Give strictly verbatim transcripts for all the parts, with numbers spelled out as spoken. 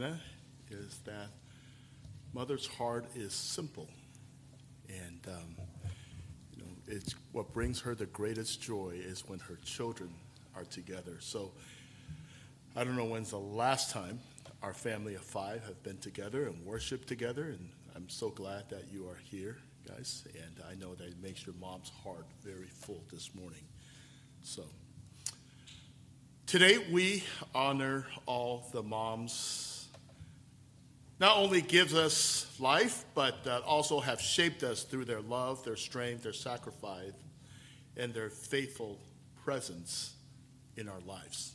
Hannah is that mother's heart is simple. And, um, you know, it's what brings her the greatest joy is when her children are together. So I don't know when's the last time our family of five have been together and worshiped together. And I'm so glad that you are here, guys. And I know that it makes your mom's heart very full this morning. So today we honor all the moms. Not only gives us life, but uh, also have shaped us through their love, their strength, their sacrifice, and their faithful presence in our lives.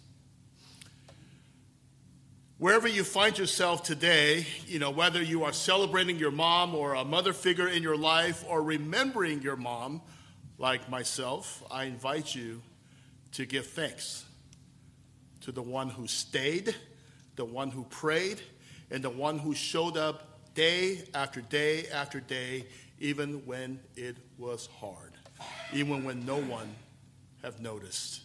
Wherever you find yourself today, you know, whether you are celebrating your mom or a mother figure in your life or remembering your mom, like myself, I invite you to give thanks to the one who stayed, the one who prayed, and the one who showed up day after day after day, even when it was hard, even when no one have noticed.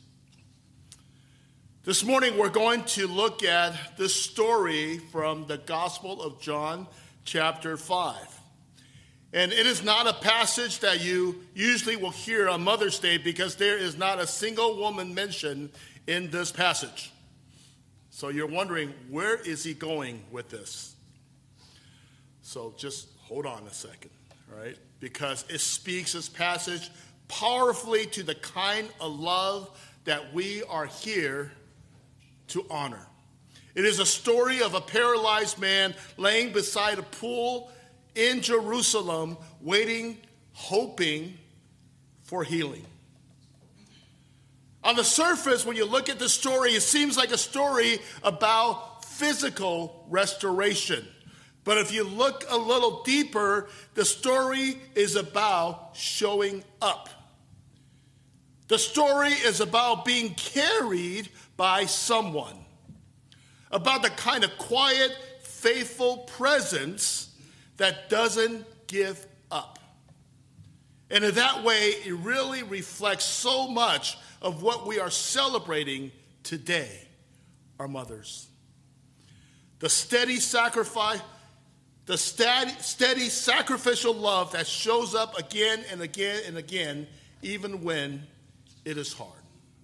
This morning we're going to look at this story from the Gospel of John, chapter five. And it is not a passage that you usually will hear on Mother's Day because there is not a single woman mentioned in this passage. So you're wondering, where is he going with this? So just hold on a second, all right? Because it speaks, this passage, powerfully to the kind of love that we are here to honor. It is a story of a paralyzed man laying beside a pool in Jerusalem, waiting, hoping for healing. On the surface, when you look at the story, it seems like a story about physical restoration. But if you look a little deeper, the story is about showing up. The story is about being carried by someone, about the kind of quiet, faithful presence that doesn't give up. And in that way, it really reflects so much of what we are celebrating today, our mothers. The steady sacrifice, the steady, steady sacrificial love that shows up again and again and again, even when it is hard.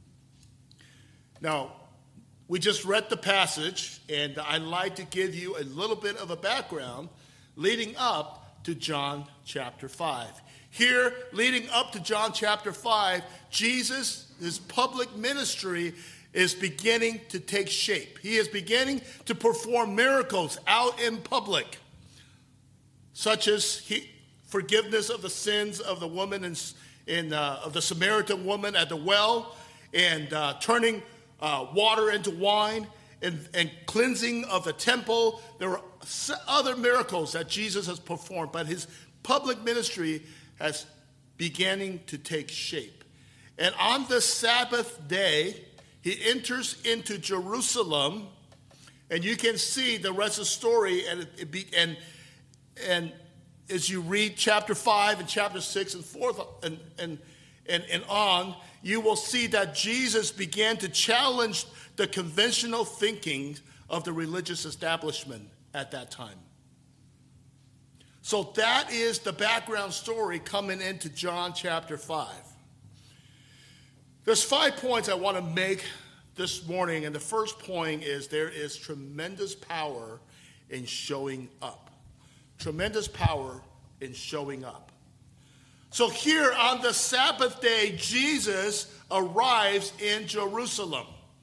Now, we just read the passage, and I'd like to give you a little bit of a background leading up to John chapter five. Here, leading up to John chapter five, Jesus, his public ministry is beginning to take shape. He is beginning to perform miracles out in public, such as he, forgiveness of the sins of the woman in, in uh, of the Samaritan woman at the well, and uh, turning uh, water into wine, and, and cleansing of the temple. There were other miracles that Jesus has performed, but his public ministry has beginning to take shape. And on the Sabbath day, he enters into Jerusalem, and you can see the rest of the story. And it, it be, and and as you read chapter five and chapter six and fourth and and and, and on, you will see that Jesus began to challenge the conventional thinking of the religious establishment at that time. So that is the background story coming into John chapter five. There's five points I want to make this morning, and the first point is there is tremendous power in showing up. Tremendous power in showing up. So here on the Sabbath day, Jesus arrives in Jerusalem.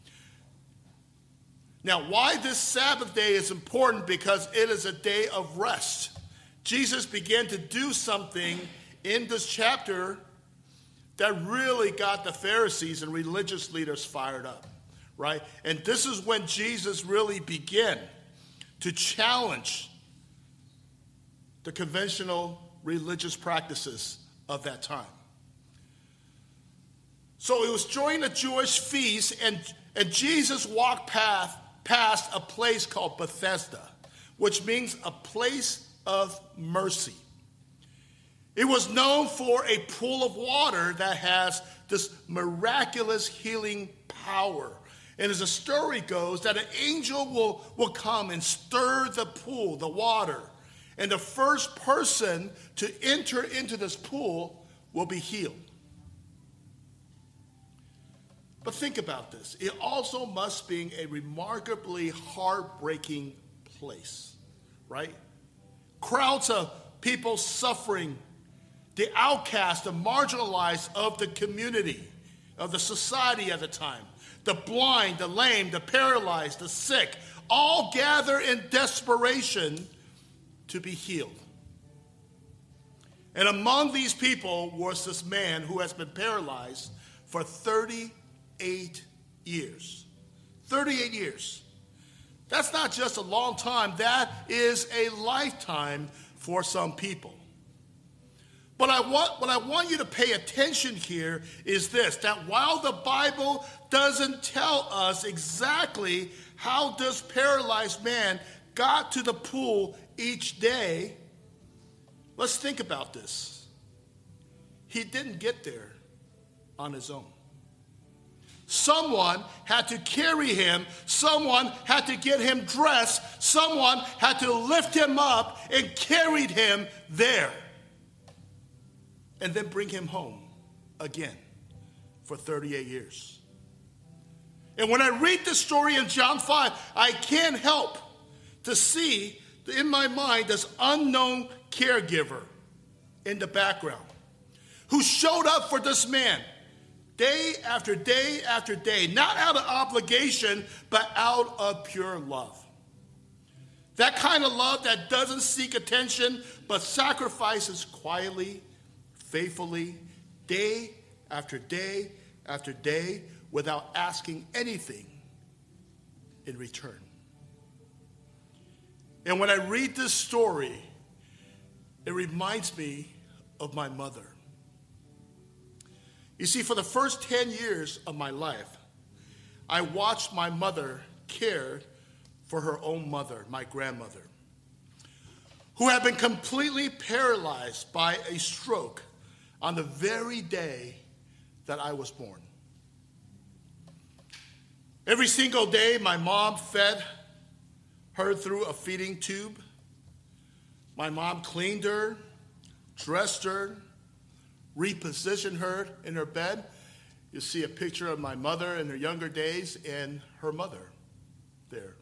Now, why this Sabbath day is important? Because it is a day of rest. Jesus began to do something in this chapter that really got the Pharisees and religious leaders fired up, right? And this is when Jesus really began to challenge the conventional religious practices of that time. So it was during a Jewish feast, and, and Jesus walked past, past a place called Bethesda, which means a place of mercy. It was known for a pool of water that has this miraculous healing power. And as the story goes, that an angel will, will come and stir the pool, the water. And the first person to enter into this pool will be healed. But think about this. It also must be a remarkably heartbreaking place, right? Crowds of people suffering, the outcast, the marginalized of the community, of the society at the time. The blind, the lame, the paralyzed, the sick, all gather in desperation to be healed. And among these people was this man who has been paralyzed for thirty-eight years. thirty-eight years. That's not just a long time. That is a lifetime for some people. But I want, what I want you to pay attention here is this, that while the Bible doesn't tell us exactly how this paralyzed man got to the pool each day, let's think about this. He didn't get there on his own. Someone had to carry him. Someone had to get him dressed. Someone had to lift him up and carried him there. And then bring him home again for thirty-eight years. And when I read this story in John five, I can't help to see in my mind this unknown caregiver in the background who showed up for this man day after day after day, not out of obligation, but out of pure love. That kind of love that doesn't seek attention, but sacrifices quietly, faithfully, day after day after day, without asking anything in return. And when I read this story, it reminds me of my mother. You see, for the first ten years of my life, I watched my mother care for her own mother, my grandmother, who had been completely paralyzed by a stroke on the very day that I was born. Every single day, my mom fed her through a feeding tube. My mom cleaned her, dressed her, repositioned her in her bed. You see a picture of my mother in her younger days and her mother there.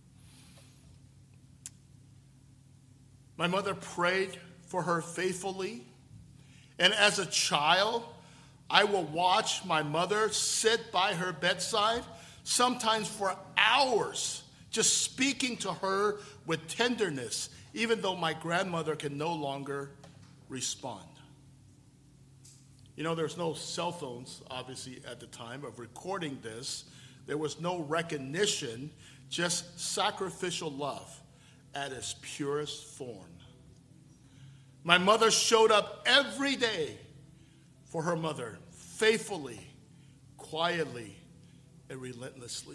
My mother prayed for her faithfully. And as a child, I will watch my mother sit by her bedside, sometimes for hours, just speaking to her with tenderness, even though my grandmother can no longer respond. You know, there's no cell phones, obviously, at the time of recording this. There was no recognition, just sacrificial love at its purest form. My mother showed up every day for her mother, faithfully, quietly, and relentlessly.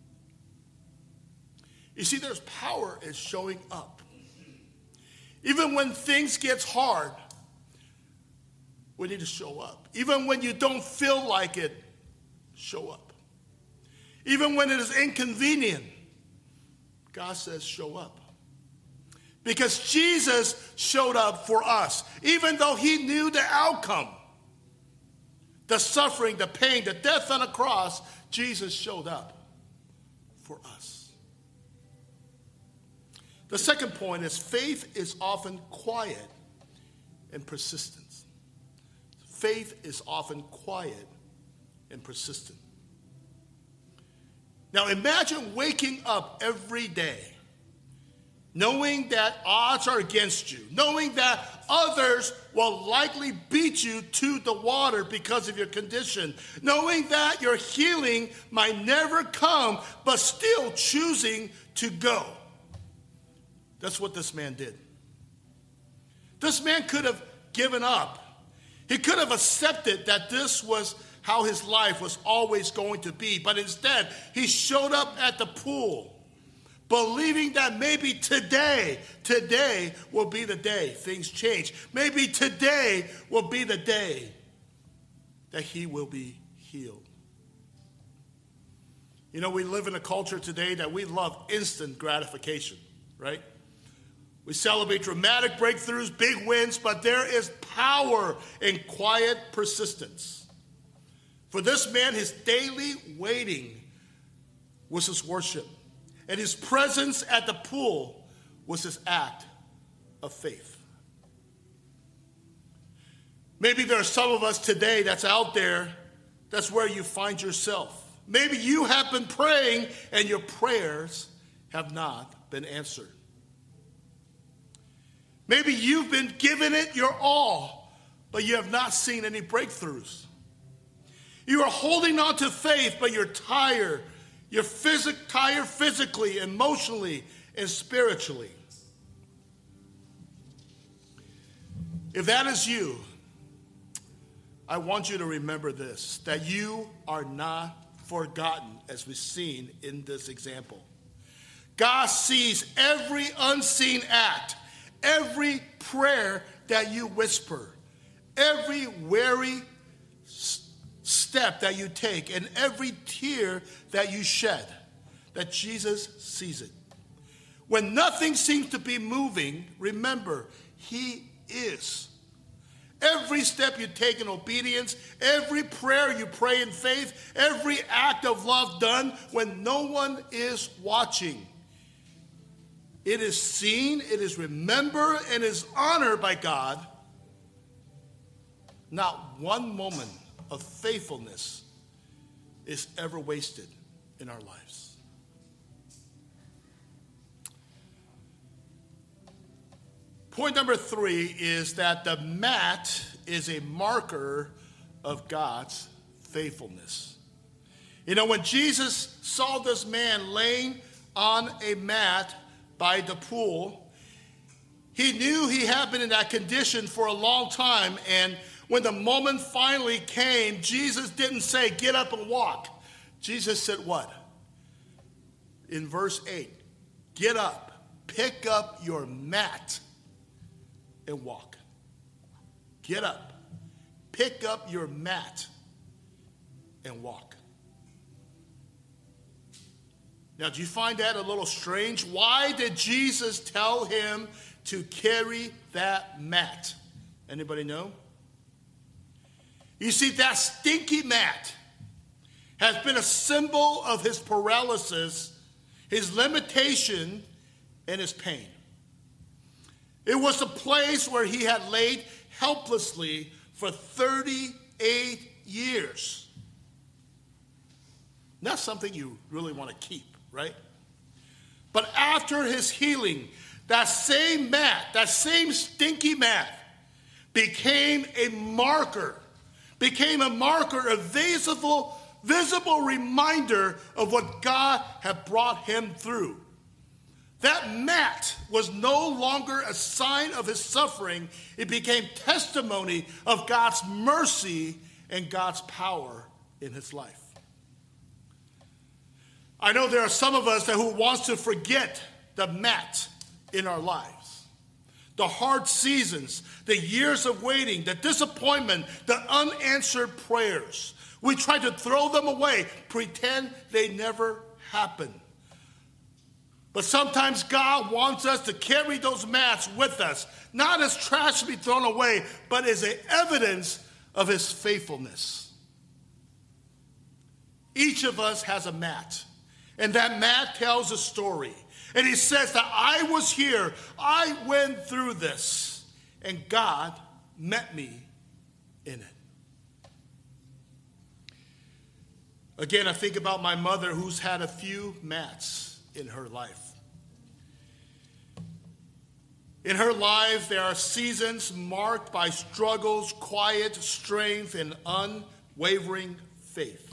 You see, there's power in showing up. Even when things get hard, we need to show up. Even when you don't feel like it, show up. Even when it is inconvenient, God says show up. Because Jesus showed up for us, even though he knew the outcome. The suffering, the pain, the death on the cross, Jesus showed up for us. The second point is faith is often quiet and persistent. Faith is often quiet and persistent. Now imagine waking up every day knowing that odds are against you, knowing that others will likely beat you to the water because of your condition, knowing that your healing might never come, but still choosing to go. That's what this man did. This man could have given up. He could have accepted that this was how his life was always going to be, but instead he showed up at the pool, believing that maybe today, today will be the day things change. Maybe today will be the day that he will be healed. You know, we live in a culture today that we love instant gratification, right? We celebrate dramatic breakthroughs, big wins, but there is power in quiet persistence. For this man, his daily waiting was his worship, and his presence at the pool was his act of faith. Maybe there are some of us today that's out there, that's where you find yourself. Maybe you have been praying and your prayers have not been answered. Maybe you've been giving it your all, but you have not seen any breakthroughs. You are holding on to faith, but you're tired. You're phys- tired physically, emotionally, and spiritually. If that is you, I want you to remember this, that you are not forgotten, as we've seen in this example. God sees every unseen act, every prayer that you whisper, every weary step that you take, and every tear that you shed, that Jesus sees it. When nothing seems to be moving, remember, he is. Every step you take in obedience, every prayer you pray in faith, every act of love done when no one is watching, it is seen, it is remembered, and is honored by God. Not one moment of faithfulness is ever wasted in our lives. Point number three is that the mat is a marker of God's faithfulness. You know, when Jesus saw this man laying on a mat by the pool, he knew he had been in that condition for a long time, and when the moment finally came, Jesus didn't say, get up and walk. Jesus said what? In verse eight, get up, pick up your mat, and walk. Get up, pick up your mat, and walk. Now, do you find that a little strange? Why did Jesus tell him to carry that mat? Anybody know? You see, that stinky mat has been a symbol of his paralysis, his limitation, and his pain. It was a place where he had laid helplessly for thirty-eight years. Not something you really want to keep, right? But after his healing, that same mat, that same stinky mat, became a marker, became a marker, a visible, visible reminder of what God had brought him through. That mat was no longer a sign of his suffering. It became testimony of God's mercy and God's power in his life. I know there are some of us that who wants to forget the mat in our lives. The hard seasons, the years of waiting, the disappointment, the unanswered prayers. We try to throw them away, pretend they never happened. But sometimes God wants us to carry those mats with us, not as trash to be thrown away, but as an evidence of his faithfulness. Each of us has a mat, and that mat tells a story. And he says that I was here, I went through this, and God met me in it. Again, I think about my mother who's had a few mats in her life. In her life, there are seasons marked by struggles, quiet strength, and unwavering faith.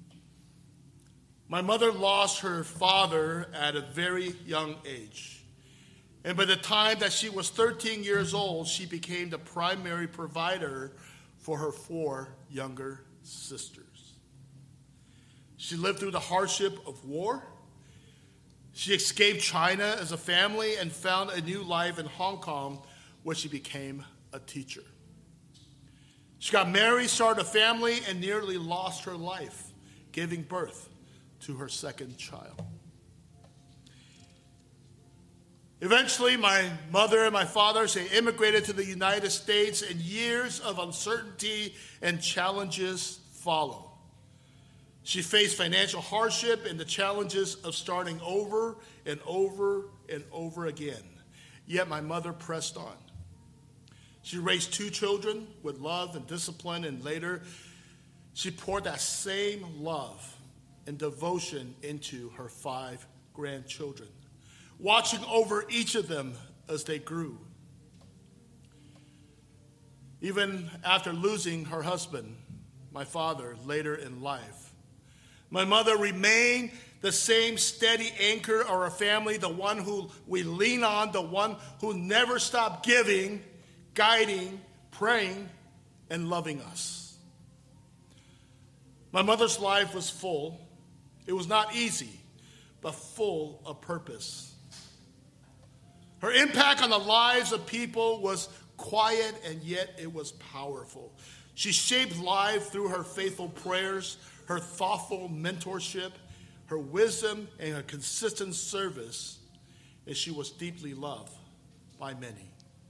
My mother lost her father at a very young age. And by the time that she was thirteen years old, she became the primary provider for her four younger sisters. She lived through the hardship of war. She escaped China as a family and found a new life in Hong Kong, where she became a teacher. She got married, started a family, and nearly lost her life, giving birth to her second child. Eventually, my mother and my father, they immigrated to the United States, and years of uncertainty and challenges follow. She faced financial hardship and the challenges of starting over and over and over again. Yet my mother pressed on. She raised two children with love and discipline, and later she poured that same love and devotion into her five grandchildren, watching over each of them as they grew. Even after losing her husband, my father, later in life, my mother remained the same steady anchor of our family, the one who we lean on, the one who never stopped giving, guiding, praying, and loving us. My mother's life was full. It was not easy, but full of purpose. Her impact on the lives of people was quiet, and yet it was powerful. She shaped lives through her faithful prayers, her thoughtful mentorship, her wisdom, and her consistent service, and she was deeply loved by many.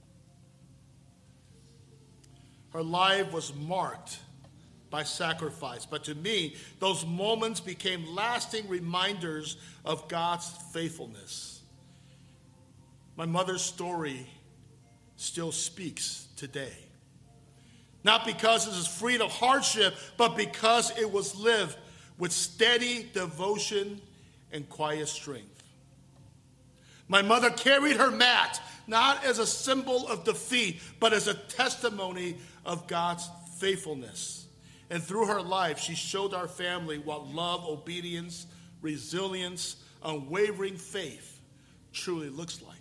Her life was marked by sacrifice, but to me, those moments became lasting reminders of God's faithfulness. My mother's story still speaks today. Not because it is free of hardship, but because it was lived with steady devotion and quiet strength. My mother carried her mat not as a symbol of defeat, but as a testimony of God's faithfulness. And through her life, she showed our family what love, obedience, resilience, unwavering faith truly looks like.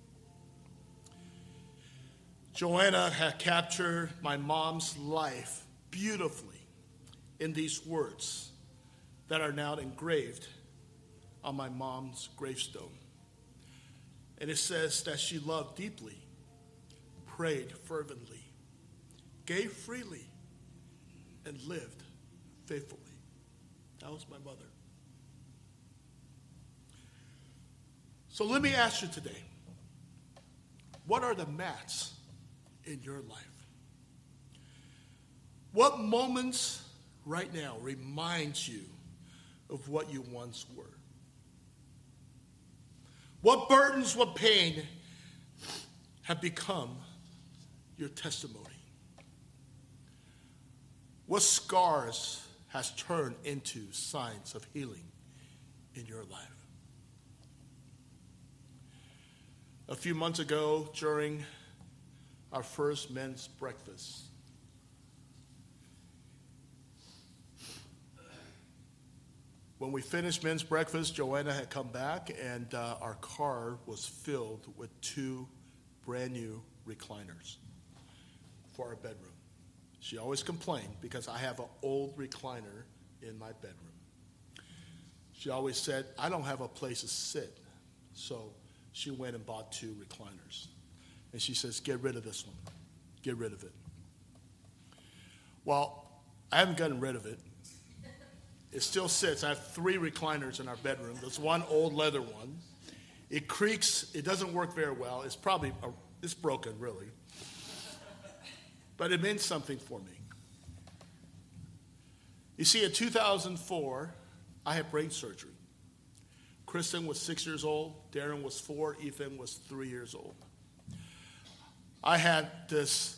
Joanna had captured my mom's life beautifully in these words that are now engraved on my mom's gravestone. And it says that she loved deeply, prayed fervently, gave freely, and lived faithfully. That was my mother. So let me ask you today, what are the mats in your life? What moments right now remind you of what you once were? What burdens, what pain have become your testimony? What scars has turned into signs of healing in your life? A few months ago, during our first men's breakfast, when we finished men's breakfast, Joanna had come back, and uh, our car was filled with two brand new recliners for our bedroom. She always complained because I have an old recliner in my bedroom. She always said, I don't have a place to sit. So she went and bought two recliners. And she says, get rid of this one. Get rid of it. Well, I haven't gotten rid of it. It still sits. I have three recliners in our bedroom. There's one old leather one. It creaks. It doesn't work very well. It's probably, a, it's broken, really. But it meant something for me. You see, in two thousand four, I had brain surgery. Kristen was six years old. Darren was four. Ethan was three years old. I had this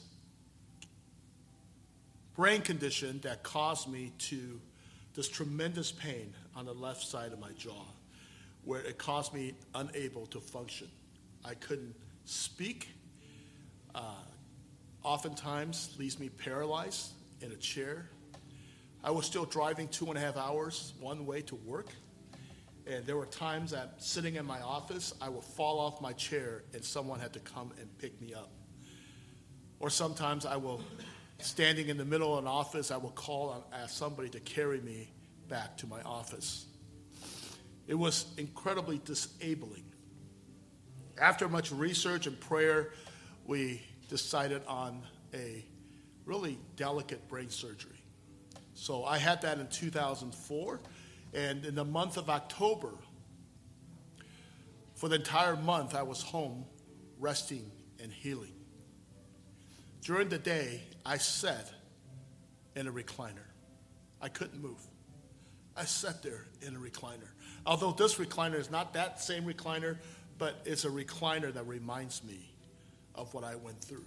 brain condition that caused me to this tremendous pain on the left side of my jaw, where it caused me unable to function. I couldn't speak. Uh, oftentimes leaves me paralyzed in a chair. I was still driving two and a half hours one way to work. And there were times that sitting in my office, I would fall off my chair and someone had to come and pick me up. Or sometimes I will, standing in the middle of an office, I will call and ask somebody to carry me back to my office. It was incredibly disabling. After much research and prayer, we decided on a really delicate brain surgery. So I had that in two thousand four, And in the month of October, for the entire month, I was home resting and healing. During the day, I sat in a recliner. I couldn't move. I sat there in a recliner. Although this recliner is not that same recliner, but it's a recliner that reminds me of what I went through.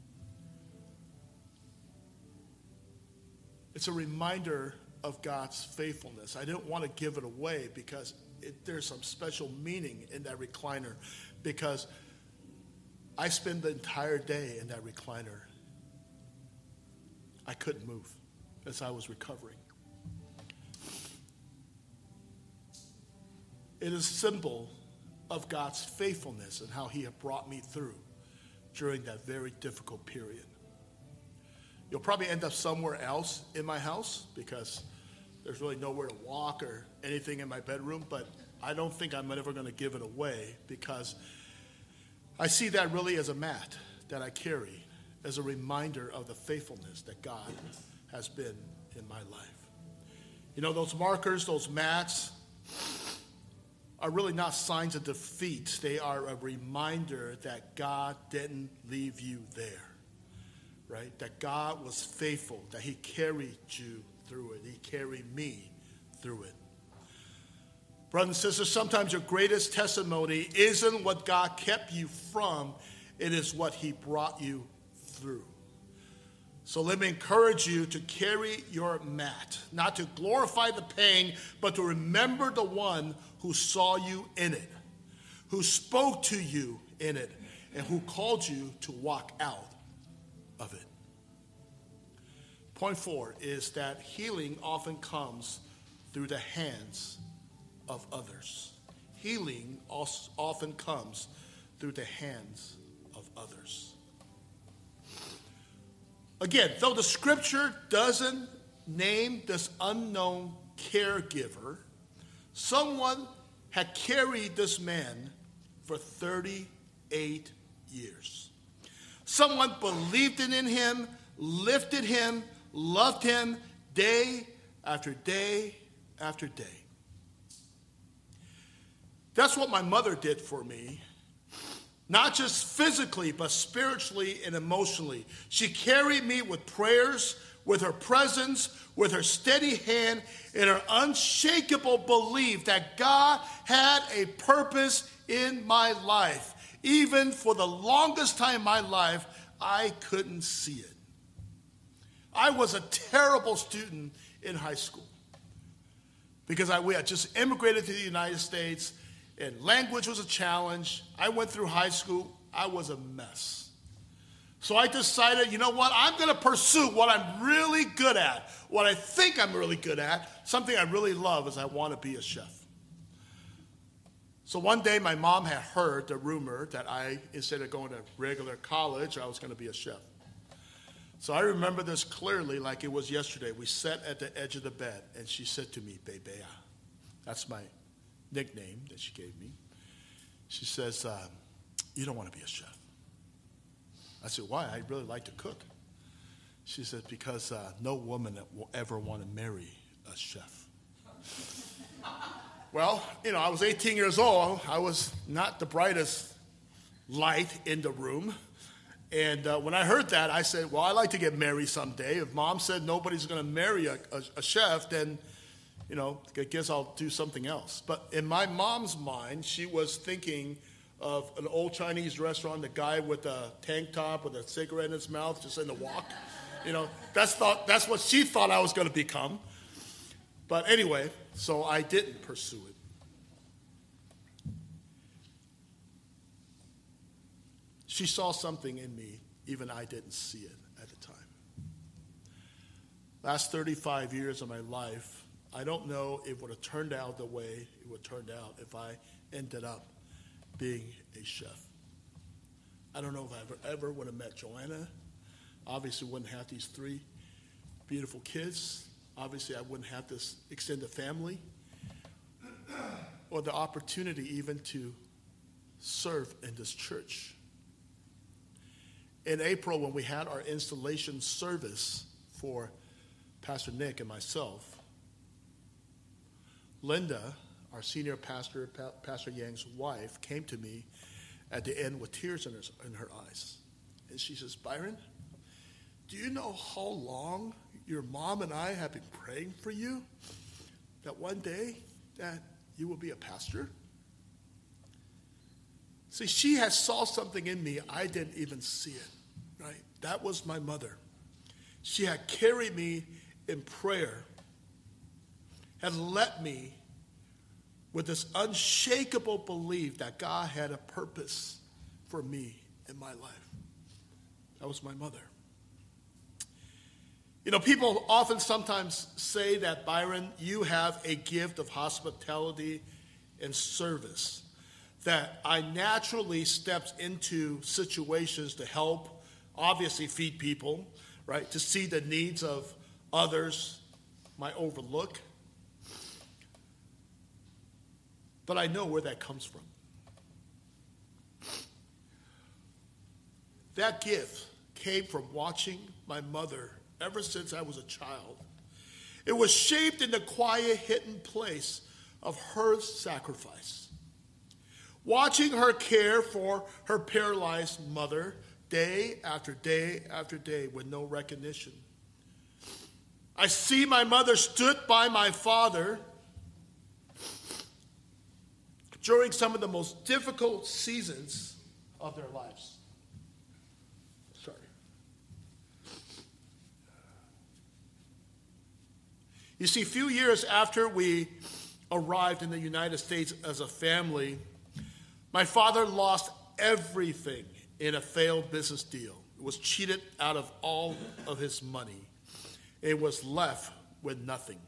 It's a reminder of God's faithfulness. I didn't want to give it away because it, there's some special meaning in that recliner, because I spent the entire day in that recliner. I couldn't move as I was recovering. It is a symbol of God's faithfulness and how he had brought me through during that very difficult period. You'll probably end up somewhere else in my house because there's really nowhere to walk or anything in my bedroom, but I don't think I'm ever going to give it away, because I see that really as a mat that I carry as a reminder of the faithfulness that God has been in my life. You know, those markers, those mats, are really not signs of defeat. They are a reminder that God didn't leave you there, right? That God was faithful, that he carried you through it. He carried me through it. Brothers and sisters, sometimes your greatest testimony isn't what God kept you from, it is what he brought you through. So let me encourage you to carry your mat, not to glorify the pain, but to remember the one who saw you in it, who spoke to you in it, and who called you to walk out of it. Point four is that healing often comes through the hands of others. Healing also often comes through the hands of others. Again, though the scripture doesn't name this unknown caregiver, someone had carried this man for thirty-eight years. Someone believed in him, lifted him, loved him day after day after day. That's what my mother did for me. Not just physically, but spiritually and emotionally. She carried me with prayers, with her presence, with her steady hand, and her unshakable belief that God had a purpose in my life. Even for the longest time in my life, I couldn't see it. I was a terrible student in high school because I we had just immigrated to the United States, and language was a challenge. I went through high school. I was a mess. So I decided, you know what? I'm going to pursue what I'm really good at, what I think I'm really good at. Something I really love is I want to be a chef. So one day my mom had heard the rumor that I, instead of going to regular college, I was going to be a chef. So I remember this clearly like it was yesterday. We sat at the edge of the bed, and she said to me, Bebea. That's my nickname that she gave me. She says, uh, you don't want to be a chef. I said, why? I really like to cook. She said, because uh, no woman will ever want to marry a chef. Well, you know, I was eighteen years old. I was not the brightest light in the room. And uh, when I heard that, I said, well, I'd like to get married someday. If mom said nobody's going to marry a, a, a chef, then, you know, I guess I'll do something else. But in my mom's mind, she was thinking of an old Chinese restaurant, the guy with a tank top with a cigarette in his mouth just in the wok. You know, that's thought, that's what she thought I was going to become. But anyway, so I didn't pursue it. She saw something in me, even I didn't see it at the time. Last thirty-five years of my life, I don't know if it would have turned out the way it would have turned out if I ended up being a chef. I don't know if I ever, ever would have met Joanna. Obviously wouldn't have these three beautiful kids. Obviously I wouldn't have this extended family or the opportunity even to serve in this church. In April, when we had our installation service for Pastor Nick and myself, Linda, our senior pastor, pa- Pastor Yang's wife, came to me at the end with tears in her, in her eyes. And she says, Byron, do you know how long your mom and I have been praying for you? That one day that you will be a pastor? See, she had saw something in me I didn't even see it, right? That was my mother. She had carried me in prayer, had led me with this unshakable belief that God had a purpose for me in my life. That was my mother. You know, people often sometimes say that, Byron, you have a gift of hospitality and service, that I naturally steps into situations to help, obviously feed people, right, to see the needs of others might overlook. But I know where that comes from. That gift came from watching my mother ever since I was a child. It was shaped in the quiet, hidden place of her sacrifice. Watching her care for her paralyzed mother day after day after day with no recognition. I see my mother stood by my father during some of the most difficult seasons of their lives. Sorry. You see, a few years after we arrived in the United States as a family, my father lost everything in a failed business deal. He was cheated out of all of his money. It was left with nothing.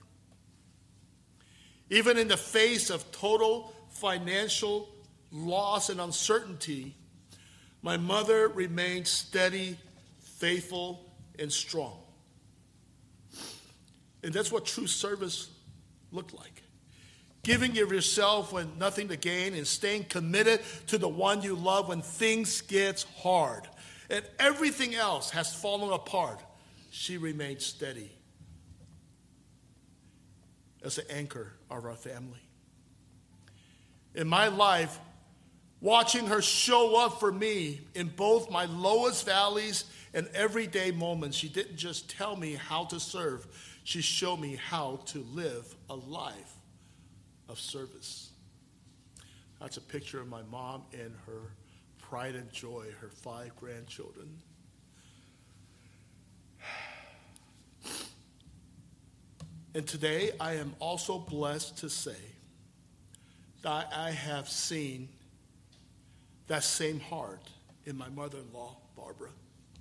Even in the face of total financial loss and uncertainty, my mother remained steady, faithful, and strong. And that's what true service looked like. Giving of yourself when nothing to gain and staying committed to the one you love when things get hard and everything else has fallen apart, she remained steady as an anchor of our family. In my life, watching her show up for me in both my lowest valleys and everyday moments, she didn't just tell me how to serve, she showed me how to live a life of service. That's a picture of my mom and her pride and joy, her five grandchildren. And today I am also blessed to say that I have seen that same heart in my mother-in-law, Barbara.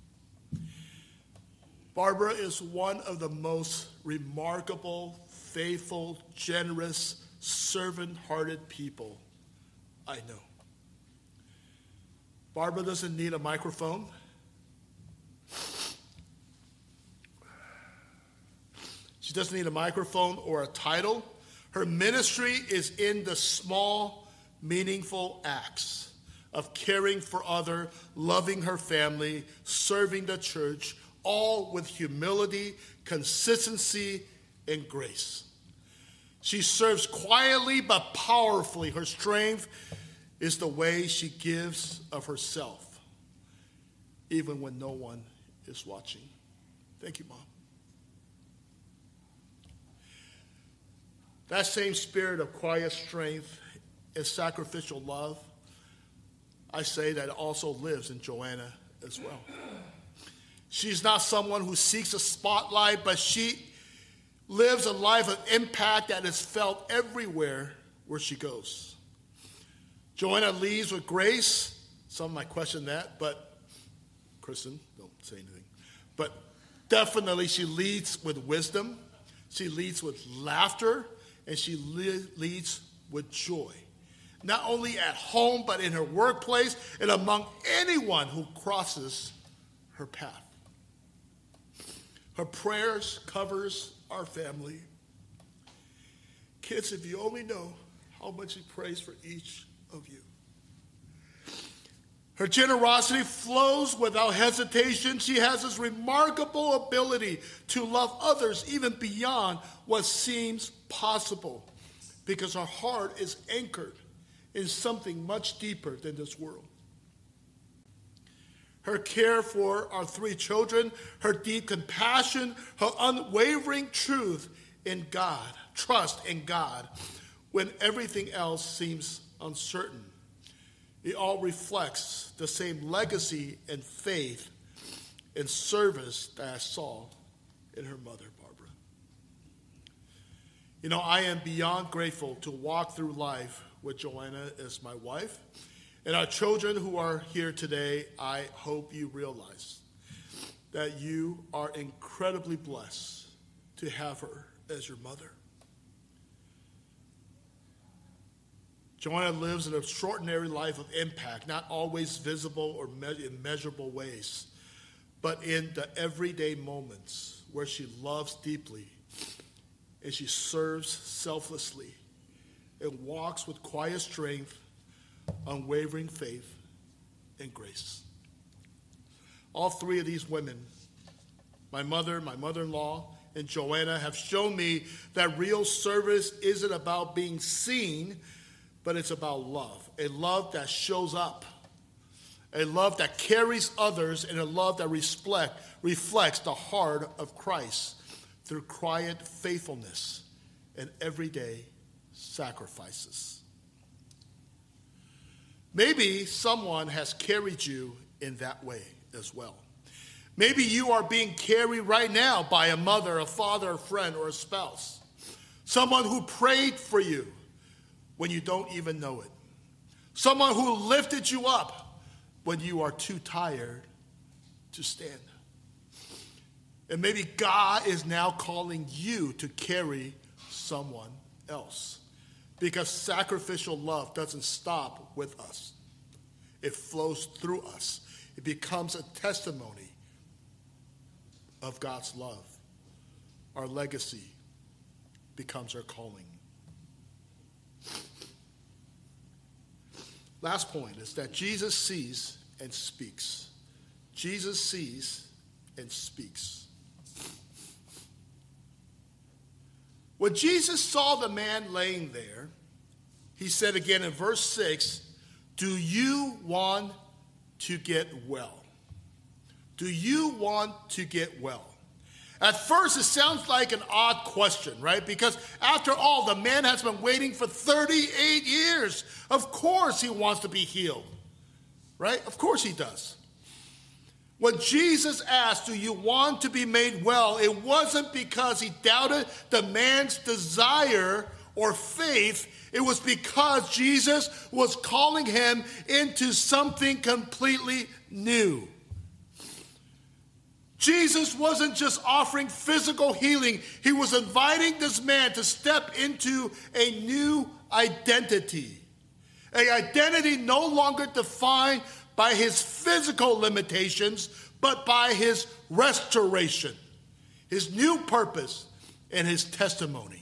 Barbara is one of the most remarkable, faithful, generous, servant-hearted people I know. Barbara doesn't need a microphone. She doesn't need a microphone or a title. Her ministry is in the small, meaningful acts of caring for others, loving her family, serving the church, all with humility, consistency, and grace. She serves quietly but powerfully. Her strength is the way she gives of herself, even when no one is watching. Thank you, Mom. That same spirit of quiet strength and sacrificial love, I say that it also lives in Joanna as well. She's not someone who seeks a spotlight, but she lives a life of impact that is felt everywhere where she goes. Joanna leads with grace. Some might question that, but Kristen, don't say anything. But definitely she leads with wisdom. She leads with laughter. And she leads with joy, not only at home, but in her workplace and among anyone who crosses her path. Her prayers covers our family. Kids, if you only know how much she prays for each of you. Her generosity flows without hesitation. She has this remarkable ability to love others even beyond what seems possible. because her heart is anchored in something much deeper than this world. Her care for our three children, her deep compassion, her unwavering truth in God, trust in God, when everything else seems uncertain. It all reflects the same legacy and faith and service that I saw in her mother, Barbara. You know, I am beyond grateful to walk through life with Joanna as my wife. And our children who are here today, I hope you realize that you are incredibly blessed to have her as your mother. Joanna lives an extraordinary life of impact, not always visible or me- in measurable ways, but in the everyday moments where she loves deeply and she serves selflessly and walks with quiet strength, unwavering faith, and grace. All three of these women, my mother, my mother-in-law, and Joanna, have shown me that real service isn't about being seen, but it's about love. A love that shows up. A love that carries others, and a love that reflect, reflects the heart of Christ through quiet faithfulness and everyday sacrifices. Maybe someone has carried you in that way as well. Maybe you are being carried right now by a mother, a father, a friend, or a spouse. Someone who prayed for you when you don't even know it. Someone who lifted you up when you are too tired to stand. And maybe God is now calling you to carry someone else. Because sacrificial love doesn't stop with us. It flows through us. It becomes a testimony of God's love. Our legacy becomes our calling. Last point is that Jesus sees and speaks. Jesus sees and speaks. When Jesus saw the man laying there, he said again in verse six, do you want to get well? Do you want to get well? At first, it sounds like an odd question, right? Because after all, the man has been waiting for thirty-eight years. Of course he wants to be healed, right? Of course he does. When Jesus asked, do you want to be made well, it wasn't because he doubted the man's desire or faith. It was because Jesus was calling him into something completely new. Jesus wasn't just offering physical healing. He was inviting this man to step into a new identity. An identity no longer defined by his physical limitations, but by his restoration, his new purpose, and his testimony.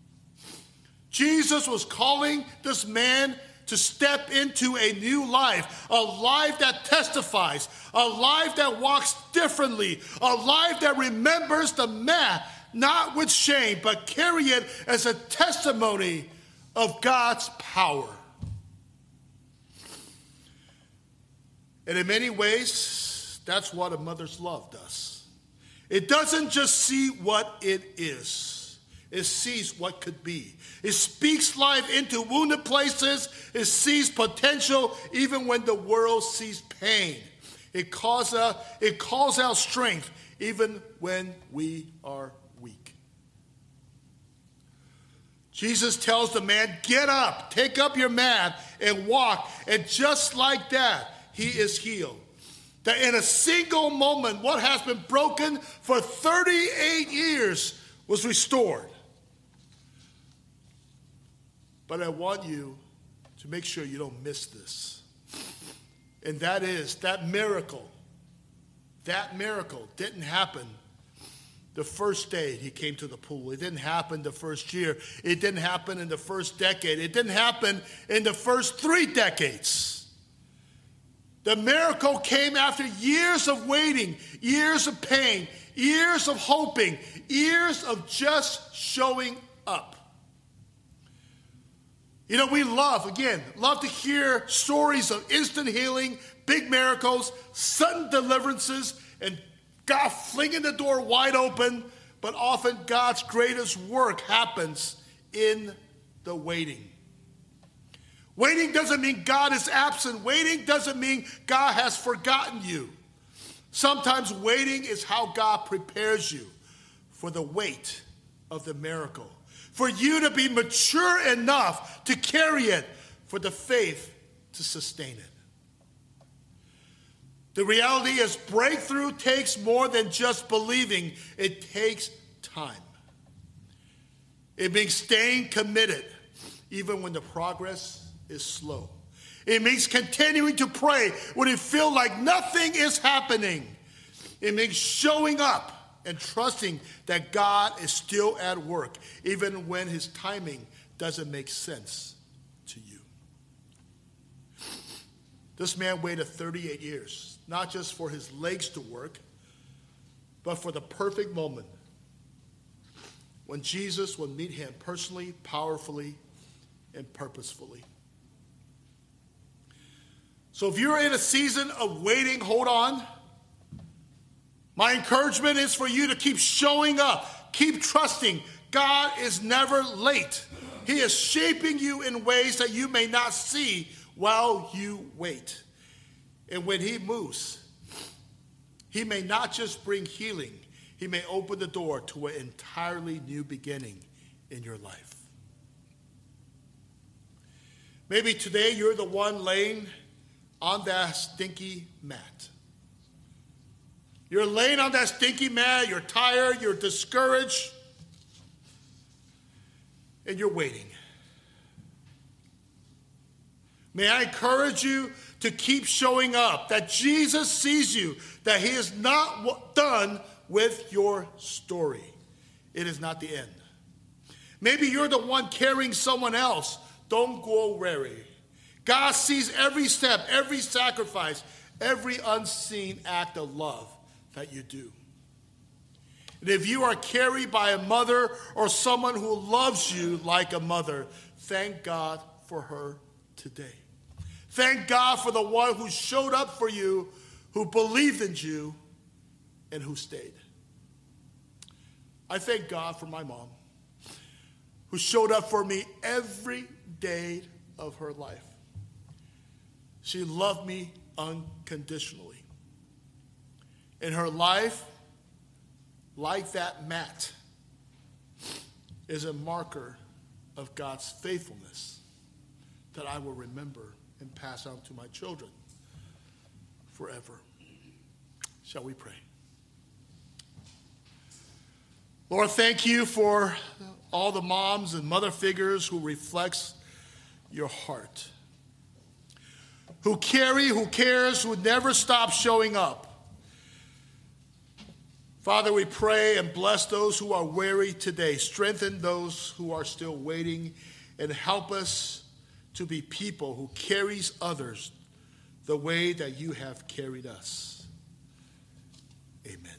Jesus was calling this man to step into a new life, a life that testifies, a life that walks differently, a life that remembers the man, not with shame, but carry it as a testimony of God's power. And in many ways, that's what a mother's love does. It doesn't just see what it is. It sees what could be. It speaks life into wounded places. It sees potential even when the world sees pain. It calls out, it calls out strength even when we are weak. Jesus tells the man, get up, take up your mat and walk. And just like that, he is healed. That in a single moment, what has been broken for thirty-eight years was restored. But I want you to make sure you don't miss this. And that is, that miracle, that miracle didn't happen the first day he came to the pool. It didn't happen the first year. It didn't happen in the first decade. It didn't happen in the first three decades. The miracle came after years of waiting, years of pain, years of hoping, years of just showing up. You know, we love, again, love to hear stories of instant healing, big miracles, sudden deliverances, and God flinging the door wide open. But often God's greatest work happens in the waiting. Waiting doesn't mean God is absent. Waiting doesn't mean God has forgotten you. Sometimes waiting is how God prepares you for the weight of the miracle, for you to be mature enough to carry it, for the faith to sustain it. The reality is breakthrough takes more than just believing. It takes time. It means staying committed even when the progress is slow. It means continuing to pray when it feels like nothing is happening. It means showing up and trusting that God is still at work, even when his timing doesn't make sense to you. This man waited thirty-eight years, not just for his legs to work, but for the perfect moment when Jesus would meet him personally, powerfully, and purposefully. So if you're in a season of waiting, hold on. My encouragement is for you to keep showing up, keep trusting. God is never late. He is shaping you in ways that you may not see while you wait. And when he moves, he may not just bring healing, he may open the door to an entirely new beginning in your life. Maybe today you're the one laying on that stinky mat. You're laying on that stinky mat, you're tired, you're discouraged, and you're waiting. May I encourage you to keep showing up, that Jesus sees you, that he is not done with your story. It is not the end. Maybe you're the one carrying someone else. Don't go weary. God sees every step, every sacrifice, every unseen act of love that you do. And if you are carried by a mother or someone who loves you like a mother, thank God for her today. Thank God for the one who showed up for you, who believed in you, and who stayed. I thank God for my mom, who showed up for me every day of her life. She loved me unconditionally. In her life, like that mat, is a marker of God's faithfulness that I will remember and pass on to my children forever. Shall we pray? Lord, thank you for all the moms and mother figures who reflects your heart, who carry, who cares, who never stop showing up. Father, we pray and bless those who are weary today. Strengthen those who are still waiting, and help us to be people who carries others the way that you have carried us. Amen.